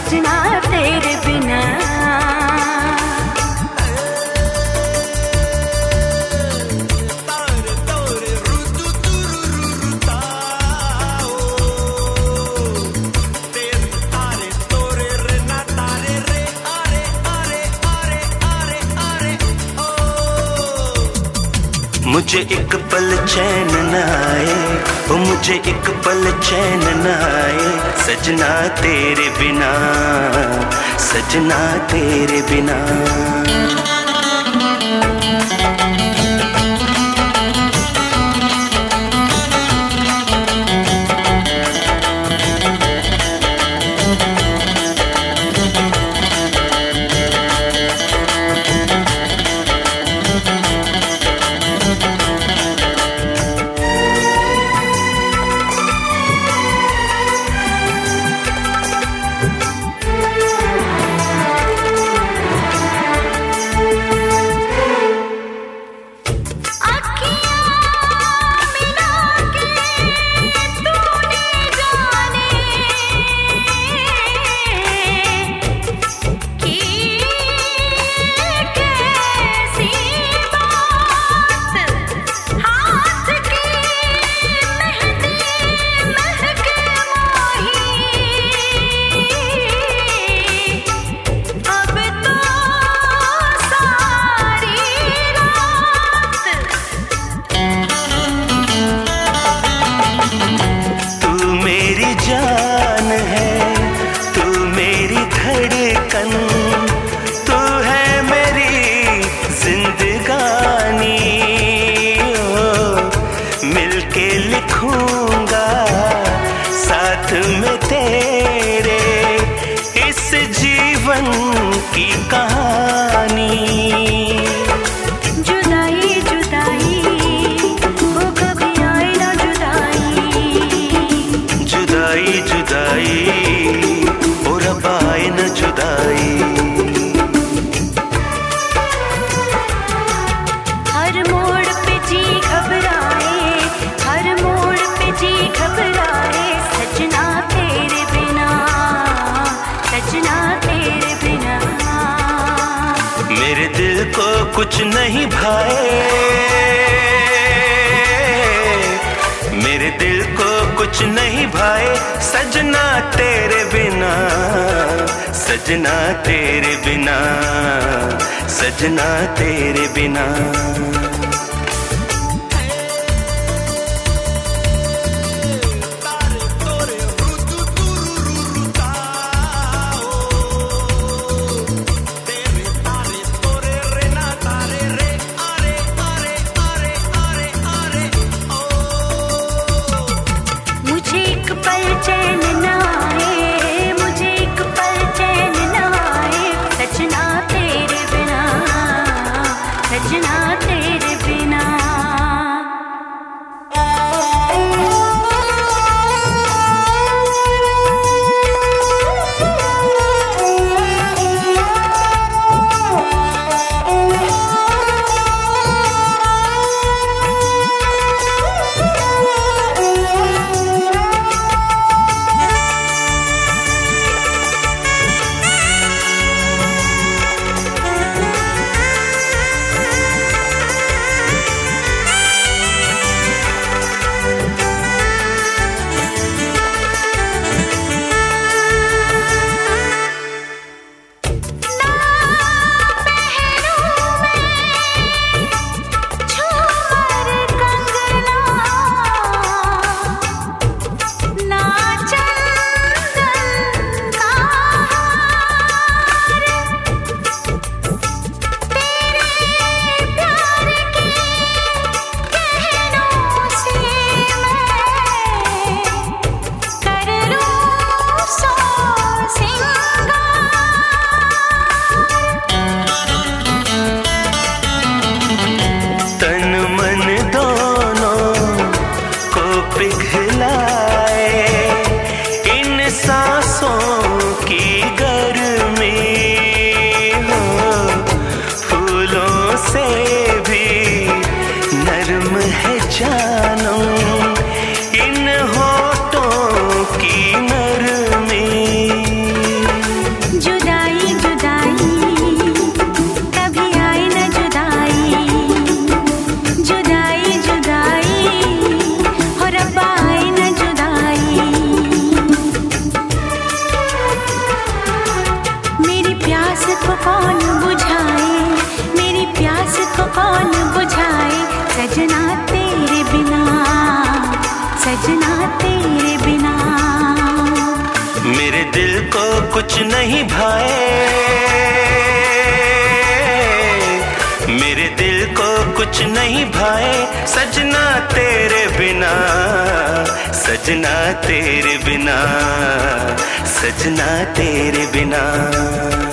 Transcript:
सजना तेरे बिना। मुझे एक पल चैन न आए, ओ मुझे एक पल चैन न आए, सजना तेरे बिना, सजना तेरे बिना। लिखूंगा साथ में तेरे इस जीवन की कहानी। जुदाई जुदाई वो कभी आए ना जुदाई, जुदाई जुदाई और अब आए ना जुदाई। हर मोड़ पे जी घबराए, हर मोड़ पे जी घबराए, सजना तेरे बिना, सजना तेरे बिना। मेरे दिल को कुछ नहीं भाए, मेरे दिल को कुछ नहीं भाए, सजना तेरे बिना, सजना तेरे बिना, सजना तेरे बिना। मुझे एक पल चैन न आए, मुझे एक पल चैन न आए, सजना तेरे बिना, सजना तेरे बिना। कुछ नहीं भाए, मेरे दिल को कुछ नहीं भाए सजना तेरे बिना, सजना तेरे बिना, सजना तेरे बिना।